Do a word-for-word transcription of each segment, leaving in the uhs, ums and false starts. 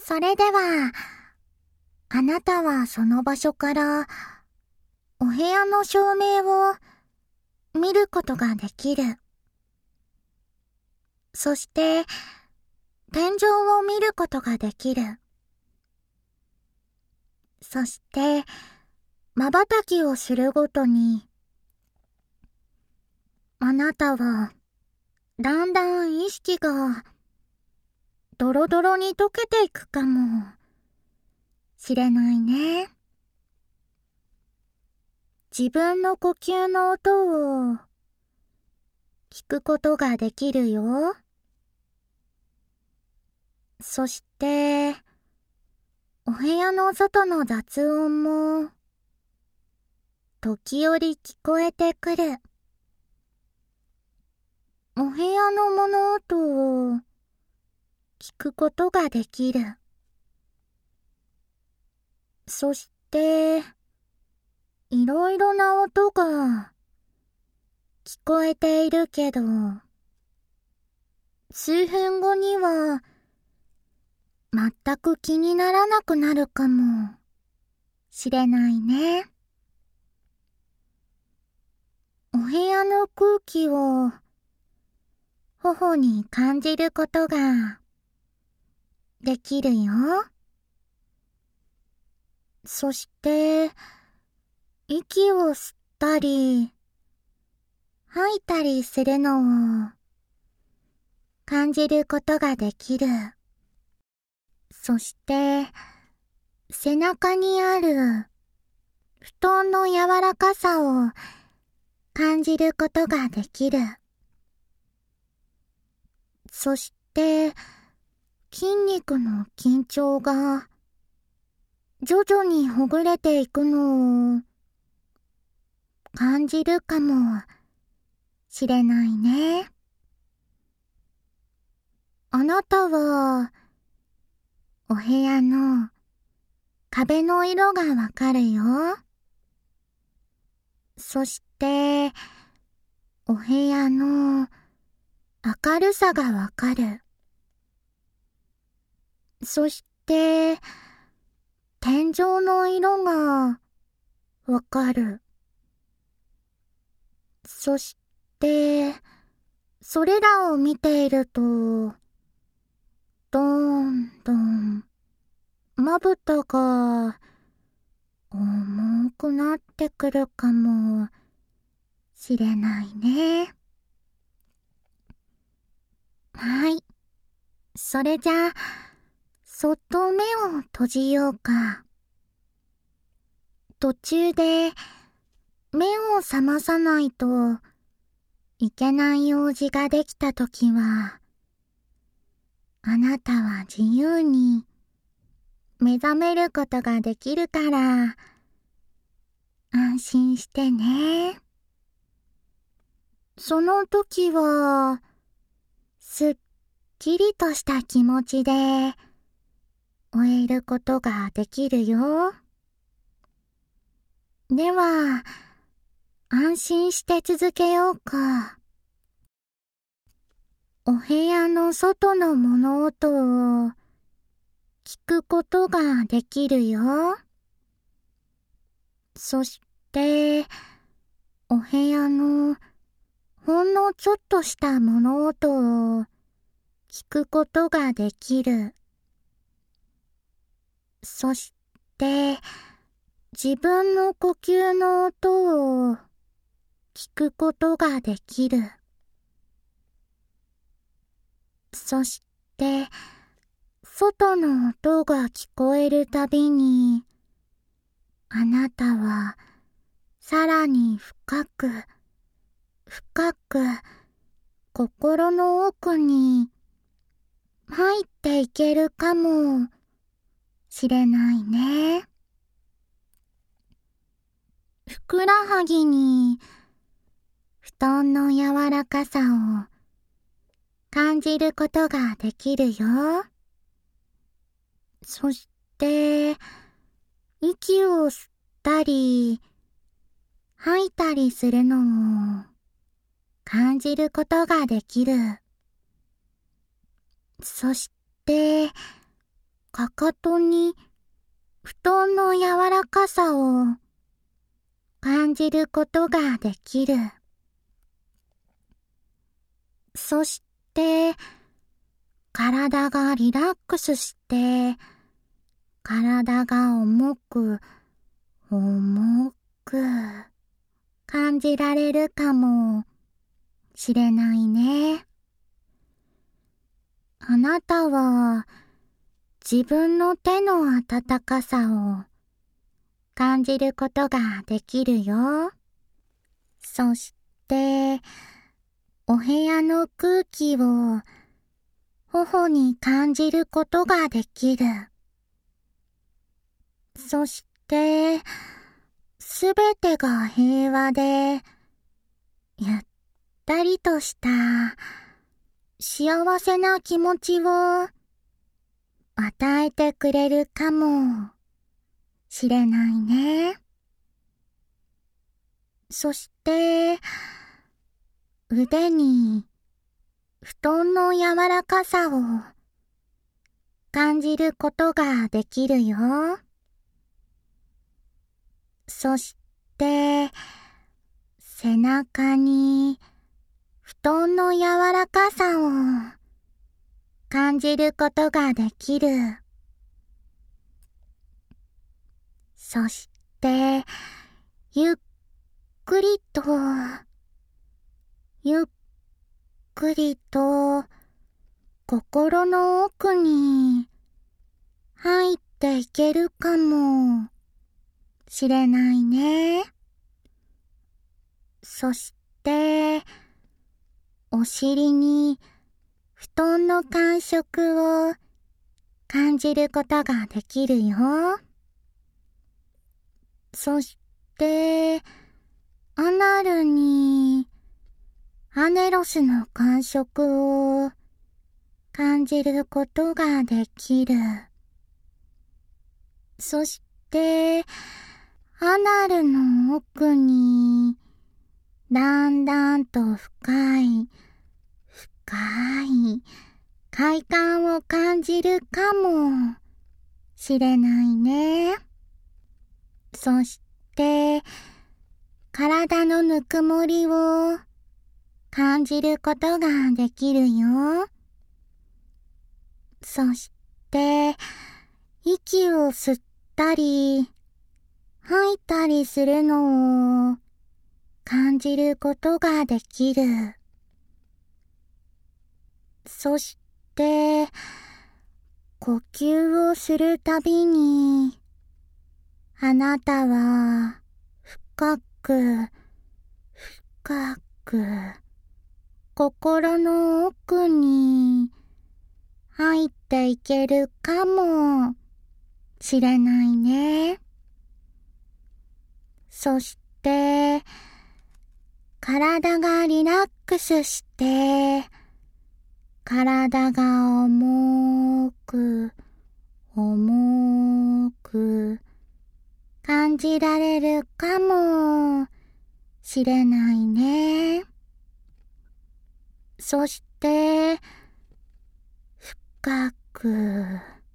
それでは、あなたはその場所からお部屋の照明を見ることができる。そして、天井を見ることができる。そして、瞬きをするごとに、あなたは、だんだん意識が、ドロドロに溶けていくかもしれないね。自分の呼吸の音を聞くことができるよ。そして、お部屋の外の雑音も、時折聞こえてくる。お部屋の物音を聞くことができる。そして、いろいろな音が聞こえているけど、数分後には全く気にならなくなるかもしれないね。お部屋の空気を頬に感じることができるよ。そして、息を吸ったり、吐いたりするのを感じることができる。そして、背中にある布団の柔らかさを感じることができる。そして、筋肉の緊張が徐々にほぐれていくのを感じるかもしれないね。あなたはお部屋の壁の色がわかるよ。そしてお部屋の明るさがわかる。そして天井の色がわかる。そして、それらを見ていると、どんどん、まぶたが、重くなってくるかもしれないね。はい。それじゃあ、そっと目を閉じようか。途中で、目を覚まさないといけない用事ができたときは、あなたは自由に目覚めることができるから安心してね。その時はすっきりとした気持ちで終えることができるよ。では、安心して続けようか。お部屋の外の物音を聞くことができるよ。そして、お部屋のほんのちょっとした物音を聞くことができる。そして、自分の呼吸の音を聞くことができる。そして、外の音が聞こえるたびに、あなたはさらに深く、深く、心の奥に入っていけるかもしれないね。ふくらはぎに布団の柔らかさを感じることができるよ。そして、息を吸ったり、吐いたりするのを感じることができる。そして、 かかとに布団の柔らかさを感じることができる。そして体がリラックスして体が重く重く感じられるかもしれないね。あなたは自分の手の温かさを感じることができるよ。そしてお部屋の空気を頬に感じることができる。そしてすべてが平和でゆったりとした幸せな気持ちを与えてくれるかもしれないね。そして腕に布団の柔らかさを感じることができるよ。そして背中に布団の柔らかさを感じることができる。そしてゆっくりとゆっくりと心の奥に入っていけるかもしれないね。そしてお尻に布団の感触を感じることができるよ。そしてアナルにアネロスの感触を感じることができる。そしてアナルの奥にだんだんと深い深い快感を感じるかもしれないね。そして体のぬくもりを感じることができるよ。そして息を吸ったり吐いたりするのを感じることができる。そして呼吸をするたびにあなたは深く深く心の奥に入っていけるかもしれないね。そして体がリラックスして体が重く重く感じられるかもしれないね。そして深く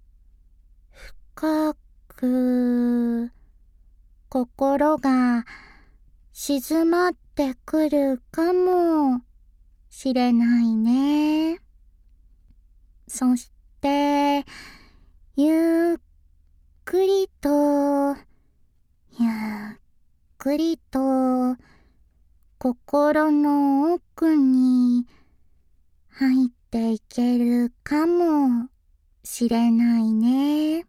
深く心が静まってくるかもしれないね。そしてゆっくりとゆっくりと心の奥に入っていけるかもしれないね。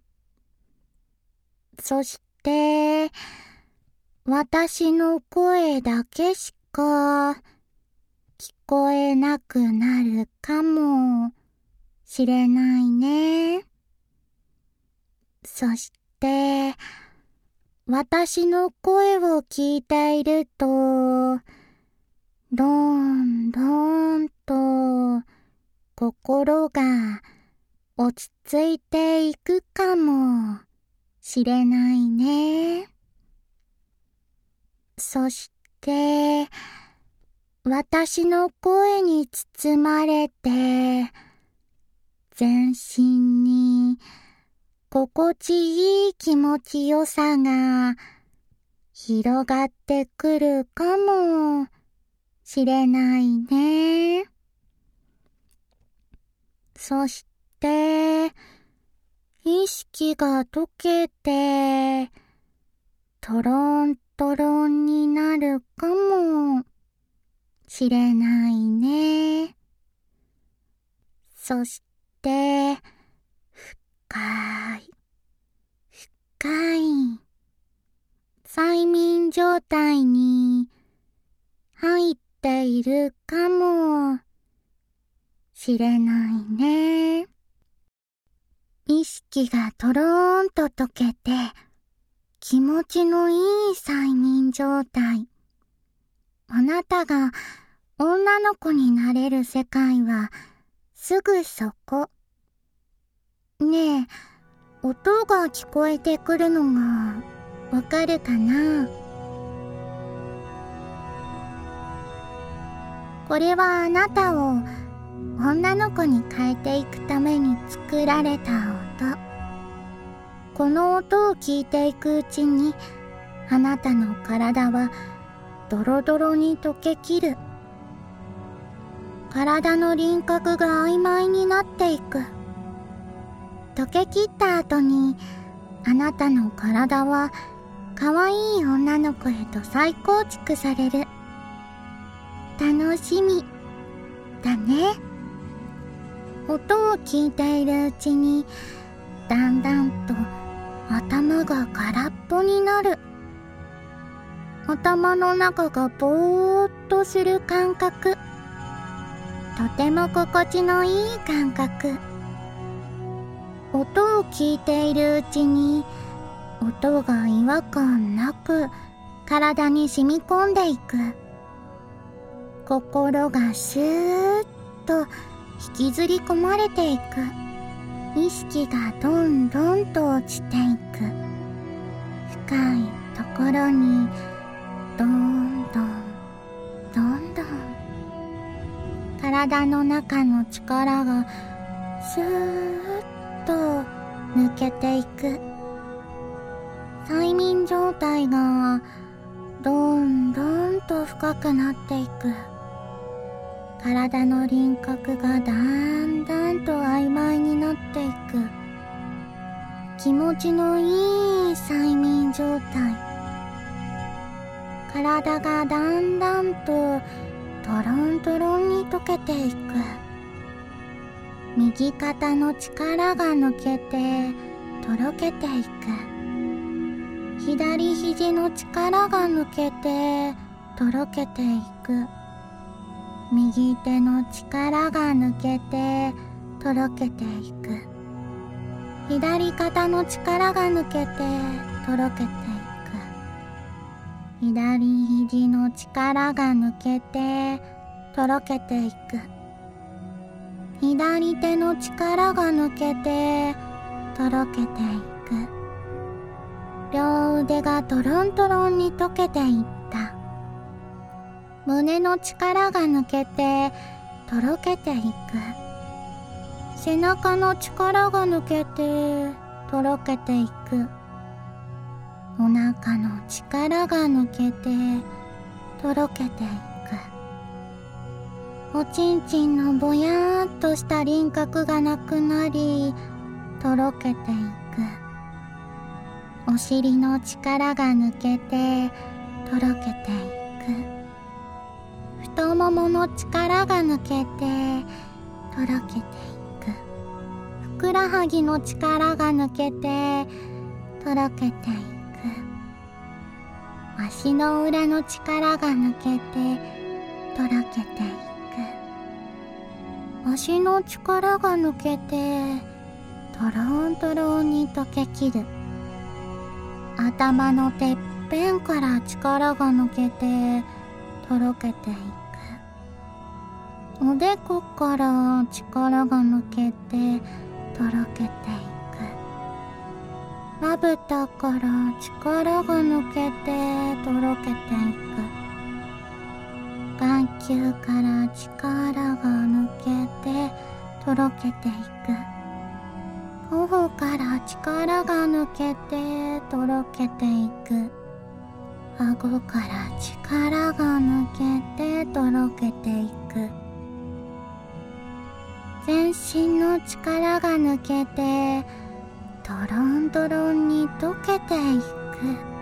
そして私の声だけしか聞こえなくなるかもしれないね。そして私の声を聞いているとどんどんと心が落ち着いていくかもしれないね。そして私の声に包まれて全身に心地いい気持ちよさが広がってくるかもしれないね。そして、意識が溶けて、トロントロンになるかもしれないね。そして、深い、深い、催眠状態に入っているかもしれないね。意識がトローンと溶けて気持ちのいい催眠状態。あなたが女の子になれる世界はすぐそこ。ねえ、音が聞こえてくるのがわかるかな？これはあなたを女の子に変えていくために作られた音。この音を聞いていくうちに、あなたの体はドロドロに溶けきる。体の輪郭が曖昧になっていく。溶けきった後に、あなたの体は可愛い女の子へと再構築される。楽しみだね。音を聞いているうちに、だんだんと頭が空っぽになる。頭の中がぼーっとする感覚。とても心地のいい感覚。音を聞いているうちに、音が違和感なく体に染み込んでいく。心がスーッと引きずり込まれていく。意識がどんどんと落ちていく。深いところにどんどんどんどん体の中の力がスーッと抜けていく。催眠状態がどんどんと深くなっていく。体の輪郭がだんだんと曖昧になっていく。気持ちのいい催眠状態。体がだんだんとトロントロンに溶けていく。右肩の力が抜けてとろけていく。左肘の力が抜けてとろけていく。右手の力が抜けてとろけていく。左肩の力が抜けてとろけていく。左肘の力が抜けてとろけていく。左手の力が抜けてとろけていく。両腕がトロントロンに溶けていった。胸の力が抜けてとろけていく。背中の力が抜けてとろけていく。お腹の力が抜けてとろけていく。おちんちんのぼやーっとした輪郭がなくなりとろけていく。お尻の力が抜けてとろけていく。太ももの力が抜けてとろけていく。ふくらはぎの力が抜けてとろけていく。足の裏の力が抜けてとろけていく。足の力が抜けてトロントロンに溶けきる。頭のてっぺんから力が抜けてとろけていく。おでこから力が抜けてとろけていく。まぶたから力が抜けてとろけていく。眼球から力が抜けてとろけていく。 頬から力が抜けてとろけていく。顎から力が抜けてとろけていく。全身の力が抜けてドロンドロンに溶けていく。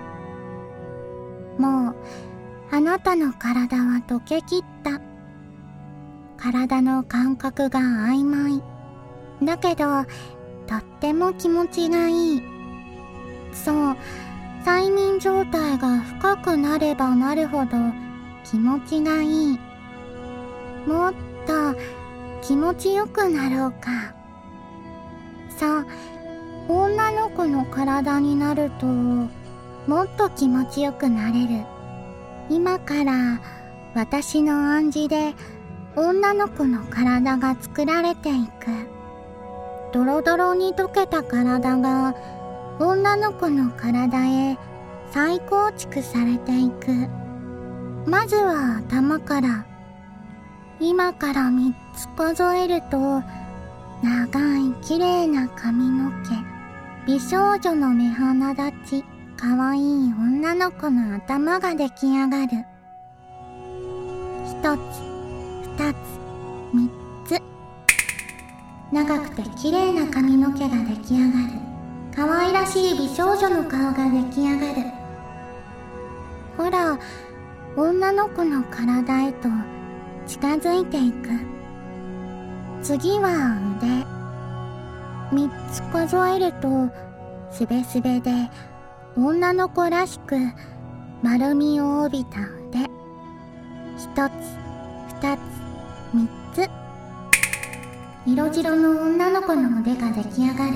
もうあなたの体は溶けきった。体の感覚が曖昧だけどとっても気持ちがいい。そう、催眠状態が深くなればなるほど気持ちがいい。もっと気持ちよくなろうか。そう、女の子の体になるともっと気持ちよくなれる。今から私の暗示で女の子の体が作られていく。ドロドロに溶けた体が女の子の体へ再構築されていく。まずは頭から。今からみっつ数えると、長い綺麗な髪の毛、美少女の目鼻立ち、かわいい女の子の頭が出来上がる。一つ、二つ、三つ。長くて綺麗な髪の毛が出来上がる。可愛らしい美少女の顔が出来上がる。ほら、女の子の体へと近づいていく。次は腕。三つ数えるとすべすべで女の子らしく丸みを帯びた腕。一つ、二つ、三つ。色白の女の子の腕が出来上がる。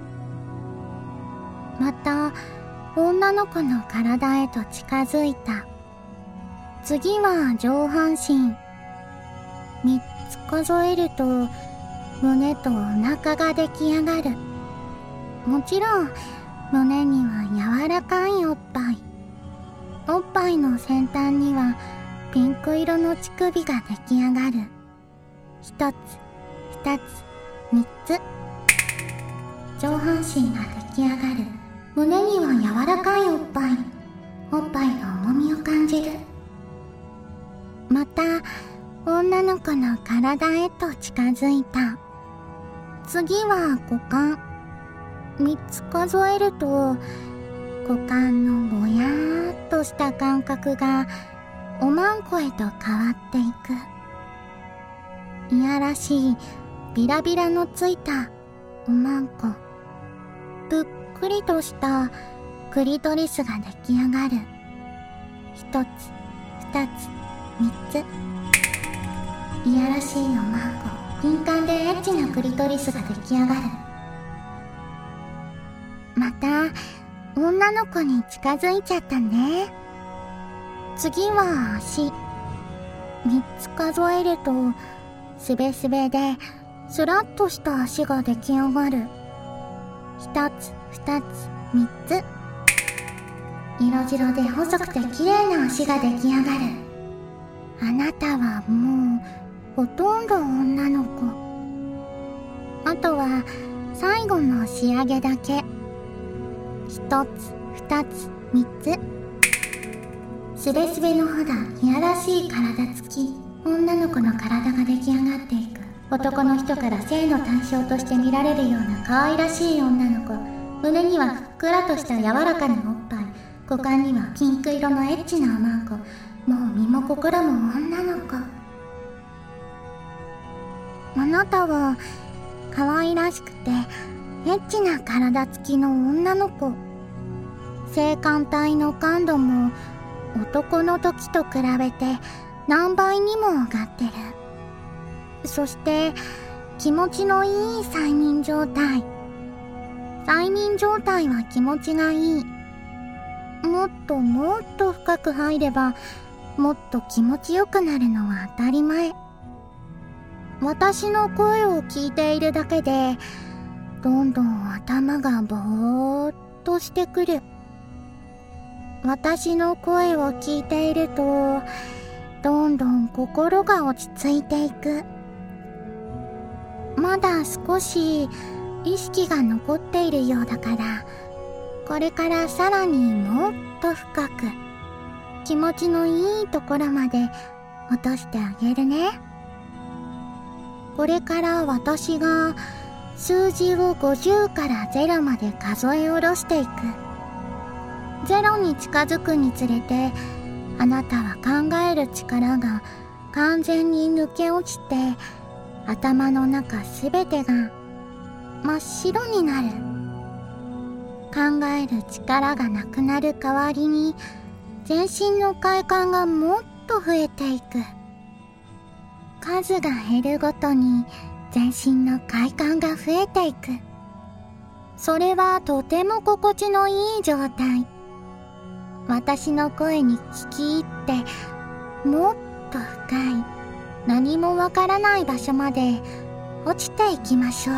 また女の子の体へと近づいた。次は上半身。三つ数えると胸とお腹が出来上がる。もちろん胸には柔らかいおっぱい。おっぱいの先端にはピンク色の乳首が出来上がる。一つ、二つ、三つ。上半身が出来上がる。胸には柔らかいおっぱい。おっぱいの重みを感じる。また女の子の体へと近づいた。次は股間。三つ数えると股間のぼやーっとした感覚がおまんこへと変わっていく。いやらしいビラビラのついたおまんこ。ぷっくりとしたクリトリスが出来上がる。一つ、二つ、三つ。いやらしいおまんこ。敏感でエッチなクリトリスが出来上がる。また女の子に近づいちゃったね。次は足。三つ数えるとすべすべでスラッとした足が出来上がる。一つ、二つ、三つ。色白で細くて綺麗な足が出来上がる。あなたはもうほとんど女の子。あとは最後の仕上げだけ。一つ、二つ、三つ。すべすべの肌、いやらしい体つき、女の子の体が出来上がっていく。男の人から性の対象として見られるような可愛らしい女の子。胸にはふっくらとした柔らかなおっぱい。股間にはピンク色のエッチなおまんこ。もう身も心も女の子。あなたは可愛らしくてエッチな体つきの女の子。性感帯の感度も男の時と比べて何倍にも上がってる。そして気持ちのいい催眠状態。催眠状態は気持ちがいい。もっともっと深く入ればもっと気持ちよくなるのは当たり前。私の声を聞いているだけでどんどん頭がぼーっとしてくる。私の声を聞いているとどんどん心が落ち着いていく。まだ少し意識が残っているようだから、これからさらにもっと深く気持ちのいいところまで落としてあげるね。これから私が数字をごじゅうからゼロまで数え下ろしていく。ゼロに近づくにつれて、あなたは考える力が完全に抜け落ちて、頭の中すべてが真っ白になる。考える力がなくなる代わりに、全身の快感がもっと増えていく。数が減るごとに全身の快感が増えていく。それはとても心地のいい状態。私の声に聞き入って、もっと深い何もわからない場所まで落ちていきましょう。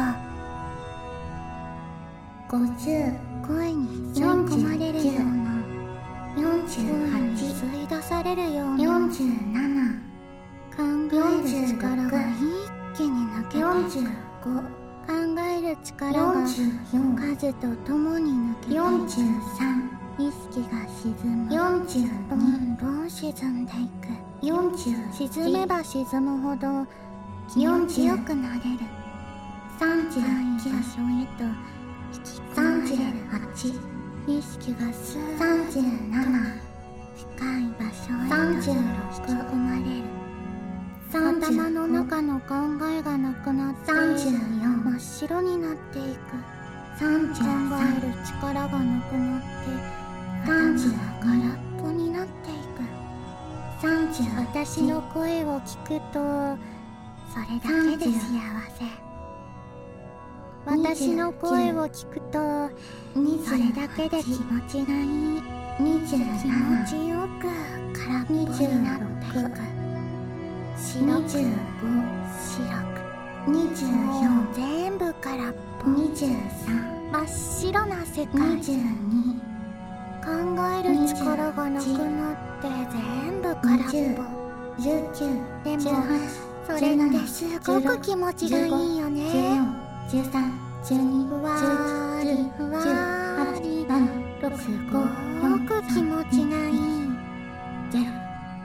ごじゅう、声に吸い込まれるようなよんじゅうはち、吸い出されるようなよんじゅうなな、考える力が一気に抜けてよんじゅうご、考える力がよんじゅうよん、数とともに抜けてよんじゅうさん、意識が沈むよんじゅうに、どんどん沈んでいくよんじゅう、沈めば沈むほど気持ちよくなれるさんじゅうきゅう、場所へと引き込まれるさんじゅうはち、意識がスーッさんじゅうなな、深い場所へさんじゅうろく、引き込まれる頭の中の考えがなくなってさんじゅうよん、真っ白になっていくさんじゅうさん、考える力がなくなってさんじゅうご、空っぽになっていくさんじゅう、私の声を聞くとそれだけで幸せ。私の声を聞くとそれだけで気持ちがいい。にじゅうなな、気持ちよく空っぽになっていく。にじゅうご、白くにじゅうよん、全部空っぽ。にじゅうさん、真っ白な世界。にじゅうに、考える力がなくなって全部空っぽ。じゅうきゅう、でもそれってすごく気持ちがいいよね。じゅうよん、じゅうさん、じゅうに、ふわーりふわーり、ろく、すごく気持ちがいい。ゼロ。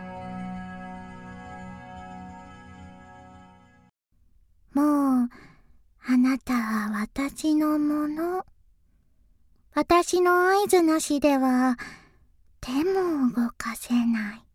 もうあなたは私のもの。私の合図なしでは手も動かせない。